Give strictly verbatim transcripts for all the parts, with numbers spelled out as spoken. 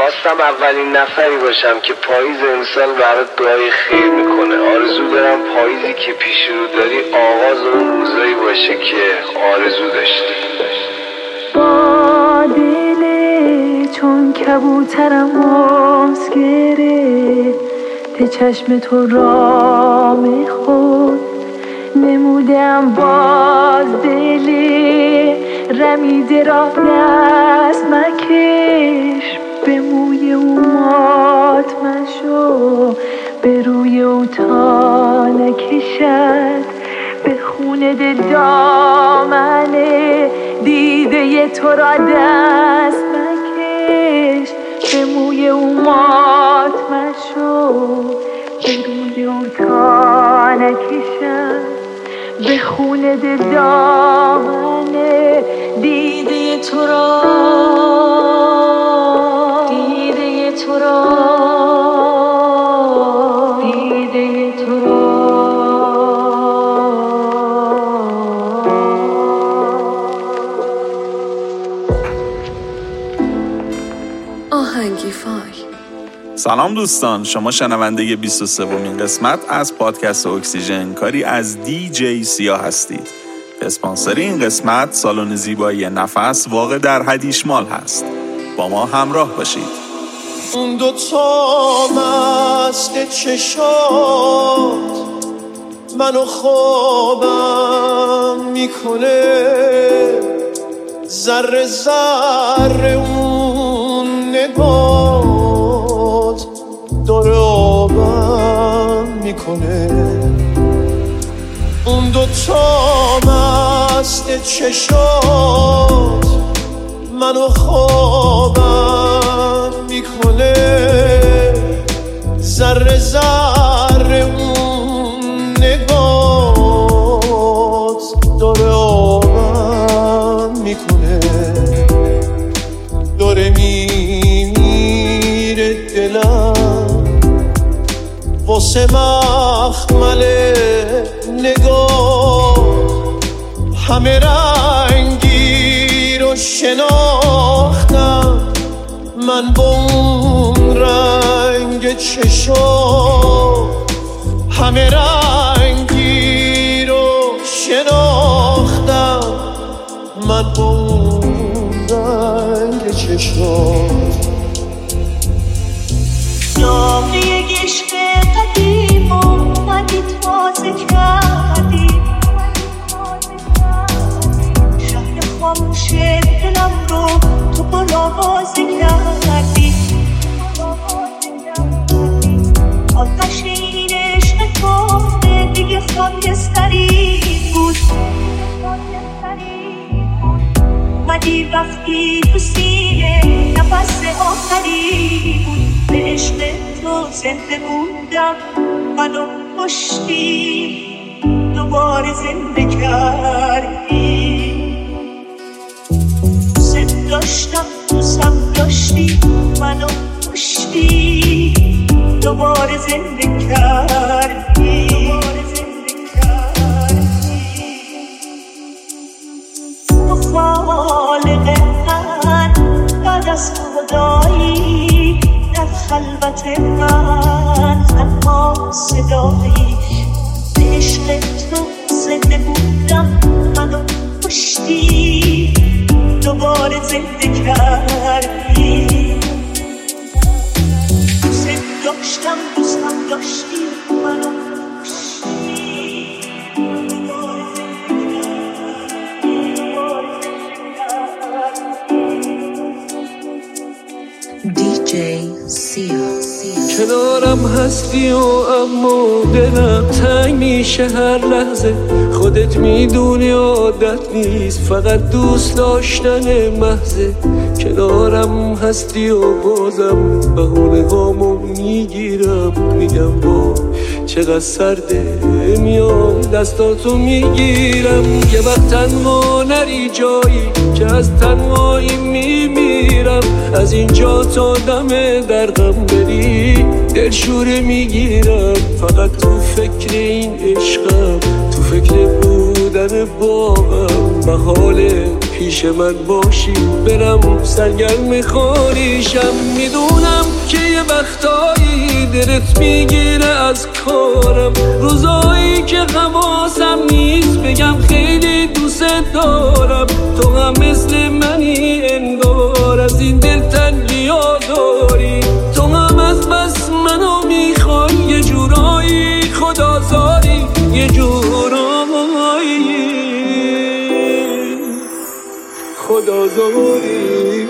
خواستم اولین نفری باشم که پاییز امسال برات دعای خیر میکنه. آرزو دارم پاییزی که پیش رو داری آغاز اون روزایی باشه که آرزو داشتی. با دل چون کبوترم موز گرفت ته چشم تو را میخود نمودم باز دلی رمیده را دست مکش به موی او مات مشو به روی او تا نکشد به خون دل دامنه دیده تو را دست مکش به موی او مات مشو به روی او تا نکشد به خون دل دامنه دیده تو را دیده تو را دیده تو را. آهنگی فای. سلام دوستان، شما شنونده بیست و سومین قسمت از پادکست اکسیژن کاری از دی جی سیا هستید. اسپانسر این قسمت سالن زیبایی نفس واقع در هدیشمال هست. با ما همراه باشید. اون دو تا مست چشات منو خوابم میکنه، ذره ذره اون نگات داره آبم میکنه. اون دو تا مست چشات منو خوابم میکنه، ذره ذره اون نگات داره آبم میکنه. داره میمیره دلم واسه مخمل نگاه، همه رنگی رو شناختم من با اون رنگ چشم، همه رنگی رو شناختم من با اون رنگ چشم. داغی یک عشق قدیم اومدی تازه کردی، شهر خاموش دلم رو تو بلازه کردی. آتش این عشق تو دیگه خاکستری بود، اومدی وقتی تو سینه نفس آخری بود. به عشق تو زنده بودم، منو کشتی دوباره زنده کردی. دوست داشتم دوستم داشتی منو کشتی دوباره زنده کردی. تو خالق من بعد از خدایی در خلوت من تنها صدایی. به عشق تو زنده بودم، منو کشتی دوباره زنده کردی. دوست داشتم دوستم داشتی منو کشتی دوباره زنده کردی. دی جی سیا. کنارم هستی و اما دلم تنگ میشه هر لحظه. خودت میدونی عادت نیست، فقط دوست داشتن محضه. کنارم هستی و بازم بهونه هامو میگیرم، میگم با چقدر سرده، میام دستاتو میگیرم. یه وقت تنها نری جایی که از تنهایی میمیرم، از اینجا تا دم درغم بری دلشوره میگیرم. فقط تو فکر این عشقم، تو فکر بودن باهم، به حال پیش من باشی برم سرگرم خاریشم. میدونم که یه وقتایی دلت میگیره از کارم، روزایی که حواسم نیست بگم خیلی دوست دارم. تو هم مثل منی انگار از این دل تنگیا داری، تو هم از بس منو میخوای یه جورایی خدازاری، یه جورایی خدازاری.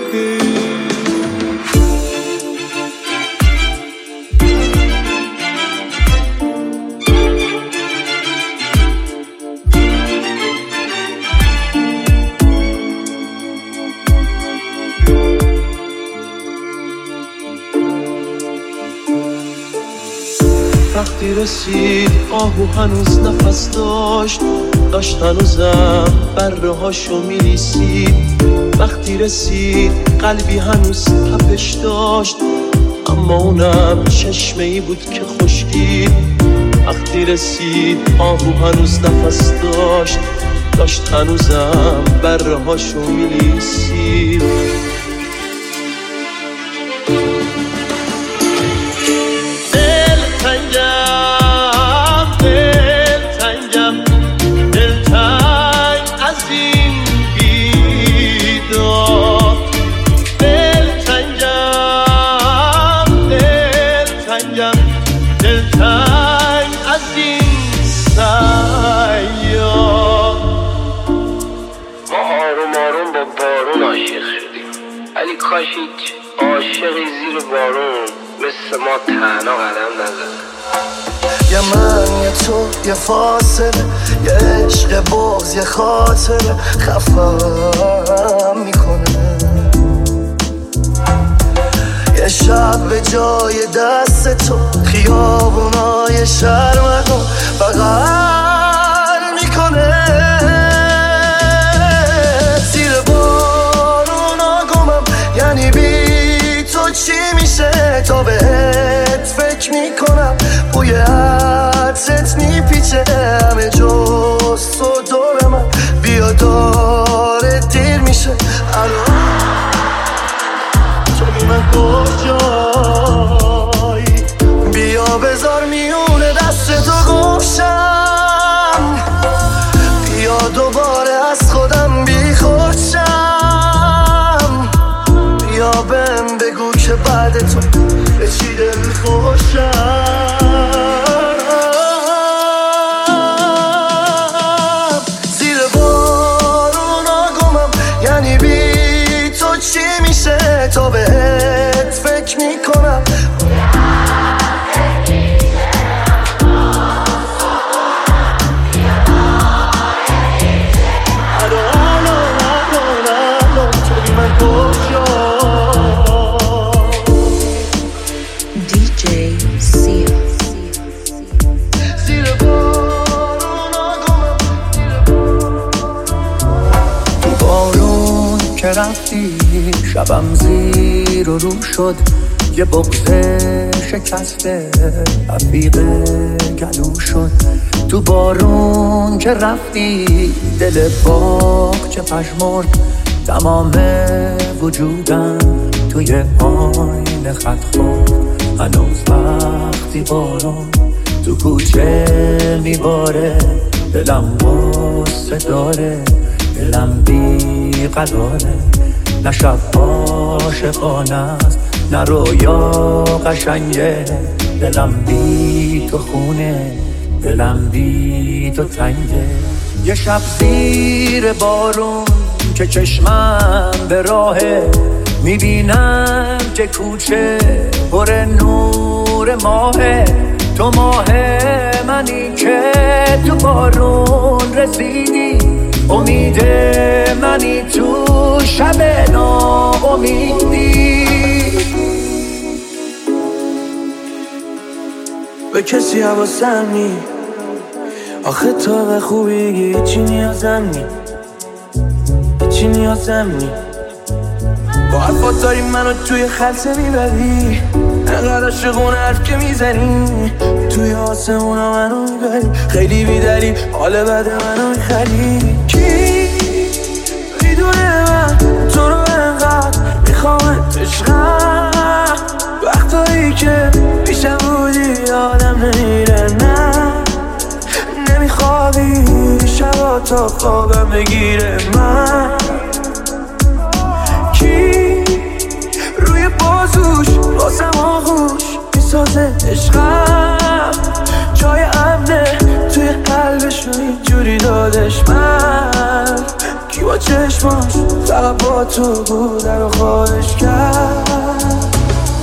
وقتی رسید آهو هنوز نفس داشت، داشت هنوزم بره هاشو میلیسید. وقتی رسید قلبی هنوز تپش داشت، اما اونم چشمه ای بود که خشکید. وقتی رسید آهو هنوز نفس داشت، داشت هنوزم بره هاشو میلیسید. کاش هیچ عاشقی زیر بارون مثل ما تنها قدم نزد. یه من یه تو یه فاصله، یه عشق بغض یه خاطره خفم میکنه. یه شب به جای دست تو خیابونای شرمنو بغل میکنه. زیر بارونا گمم یعنی بی تو چی میشه، تا بهت فکر میکنم بوی عطرت میپیچه همه جز تو دور من. بیا داره دیر میشه الان تو بی من کجایی، بیا بذار میونه دست تو گوشم، بیا دوباره از خودم بی خودشم. بیا بهم بگو که بعد تو به چی دل خوشم. زیر بارونا گمم یعنی بی تو چی میشه، تا بهت فکر میکنم رفتی شبم زیر و رو شد، یه بغض شکسته رفیق گلو شد. تو بارون که رفتی دل باغ چه پشمرد، تمام وجودم توی آینه خط خورد. هنوز وقتی بارون تو کوچه میباره، دلم غصه داره، دلم بی قراره. نه شب عاشقانه است نه رویا قشنگه، دلم بی تو خونه، دلم بی تو تنگه. یه شب زیر بارون که چشمم به راهه، میبینم که کوچه پر نور ماهه. تو ماه منی که تو بارون رسیدی، امید منی تو شب ناامیدی. به کسی حواسم نی، آخه تا به خوبی چی نیازم نی، چی نیازم نی. با حرفات داری منو توی خلصه میبری، انقدر عاشقونه حرف که میزنی، توی آسمونا منو میبری. خیلی بیداری حال بد منو میخری. کی میدونه تا خوابم بگیره. من کی روی بازوش واسم آغوش میسازه عشقم، جای امنه توی قلبش رو اینجوری دادش. من کی با چشماش فقط با تو بودن و خواهش کرد.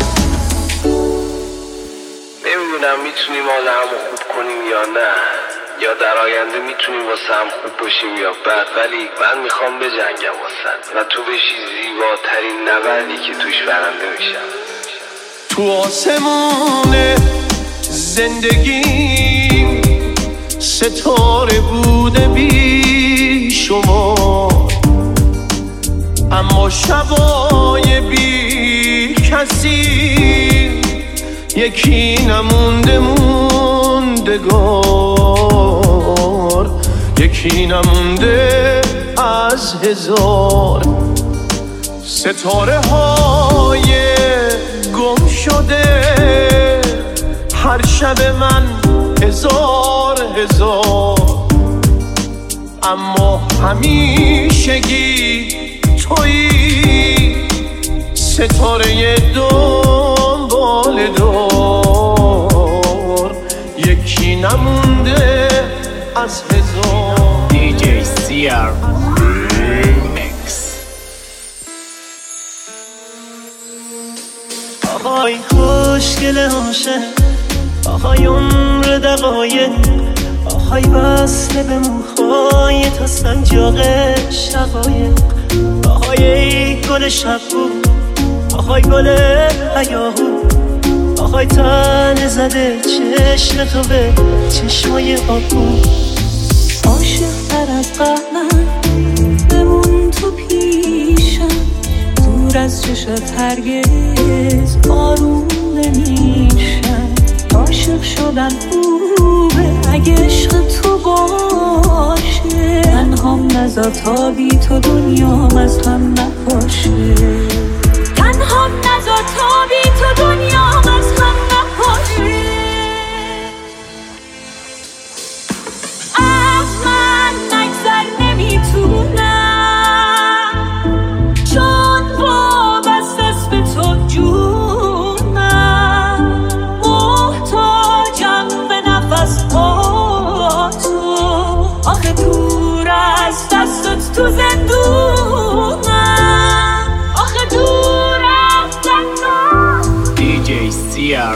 نمیدونم میتونیم حال همو خوب کنیم یا نه، یا در آینده میتونیم واسه هم خوب باشیم یا بد، ولی من میخوام بجنگم واسه و تو بشی زیباترین نبردی که توش برنده میشم. تو آسمون زندگیم ستاره بوده بی شما، اما شبای بی کسی یکی نمونده موندگار، یکی نمونده از هزار ستاره های گم شده. هر شب من هزار هزار، اما همیشگی تویی ستاره دنبال دار، یکی نمونده از هزار. دی جی سی آر ریمیکس. آهای خوشگل عاشق، آهای عمر دقایق، آهای وصله به موهای تا سنجاق شقایق، آهای ای گل شبگو، آهای گل هیاهو، آهای تنه زده چشم تو به چشمای آبو. عاشق تر از قبلم بمون تو پیشم، دور از چشت هرگز آروم نمیشم. عاشق شدن خوبه اگه عشق تو باشه، تنهام نذار تا بی تو دنیام از هم نپاشه، تنهام نذار تا بی تو دنیام از هم نپاشه. از من نگذر نمیتونم، چون وابسته است به تو جونم، محتاجم به نفس با تو، آخه دور از دستت تو زندونم، آخه دور از دستت. دی جی سی آر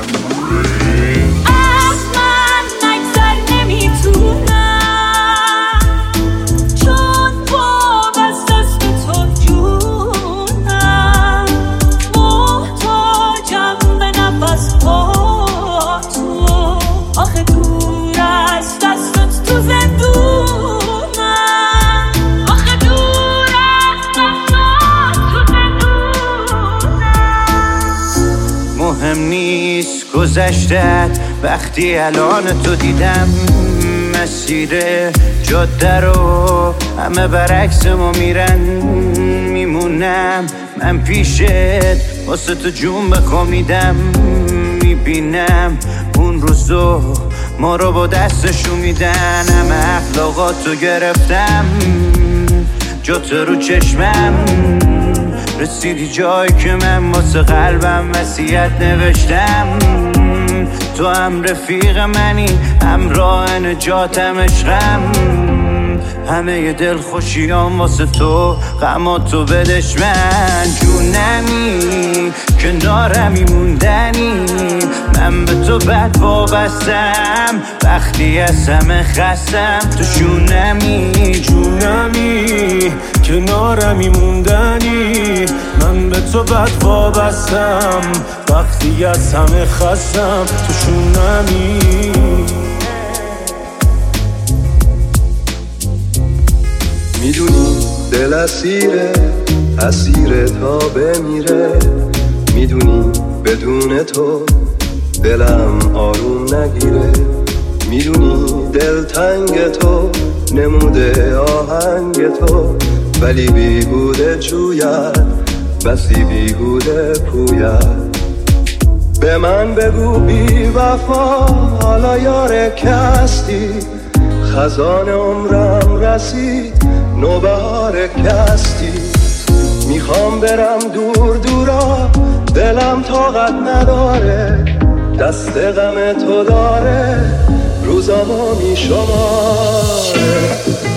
از من نگذر نمیتونم، چون وابسته است به تو جونم، محتاجم به نفس با تو، آخه دور از دستت تو زندونم، آخه دور از دستت تو زندونم. مهم نیست گذشتت وقتی الان تو دیدم، مسیر جاده رو همه برعکس ما میرن، میمونم من پیشت واسه تو جون بخوامیدم، میبینم اون روزو ما رو با دستشون میدن، همه اخلاقاتو گرفتم جات رو چشمم، رسیدی جایی که من واسه قلبم وصیت نوشتم، تو هم رفیق منی همراه نجاتم عشقم، همه دل خوشیام واسه تو غماتو بدش من، جونمی کنارمی موندنی، من به تو بد وابستم وقتی از همه خستم، تو شونمی جونمی کنارمی موندنی، من به تو بد وابستم وقتی از همه خستم، تو شونمی. میدونی دل اسیره اسیره تا بمیره، میدونی بدون تو دلم آروم نگیره، میدونی دل تنگ تو نموده آهنگ تو، ولی بیهوده جوید بسی بیهوده پوید. به من بگو بی وفا حالا یار کستی، خزان عمرم رسید نوبهار کستی. میخوام برم دور دورا دلم طاقت نداره، دست غم تو داره روزامو میشماره.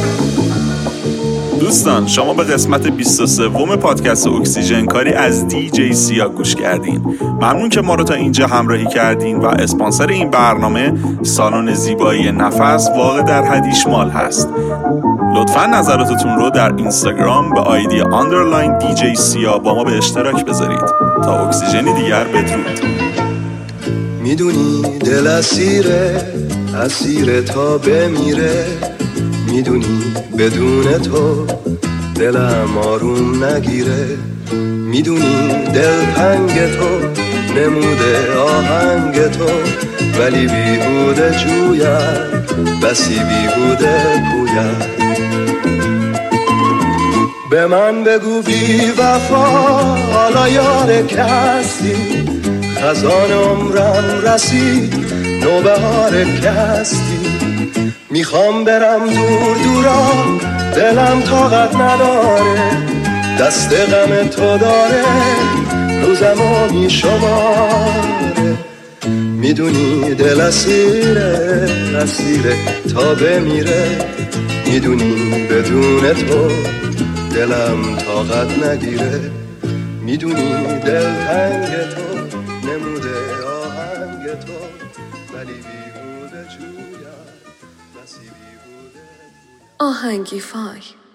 دوستان شما به قسمت بیست و سه پادکست اکسیژن کاری از دی جی سیا گوش کردین. ممنون که ما رو تا اینجا همراهی کردین و اسپانسر این برنامه سالن زیبایی نفس واقع در هدیشمال هست. لطفاً نظراتتون رو در اینستاگرام به آیدی آندرلاین دی جی سیا با ما به اشتراک بذارید. تا اکسیژنی دیگر بدرود. میدونی دل اسیره اسیره تا بمیره، میدونی بدون تو دلم آروم نگیره، میدونی دل تنگ تو نموده آهنگ تو، ولی بیهوده جوید بسی بیهوده پوید. به من بگو بی وفا حالا یار کستی، خزان عمرم رسید نوبهار کستی. میخوام برم دور دورا دلم طاقت نداره، دست غم تو داره روزمو میشماره. میدونی دل اسیره اسیره تا بمیره، میدونی بدون تو دلم طاقت نگیره، میدونی دل تنگ تو نموده آهنگ تو، ولی بیهوده جویا بسی بیهوده. آهنگی فای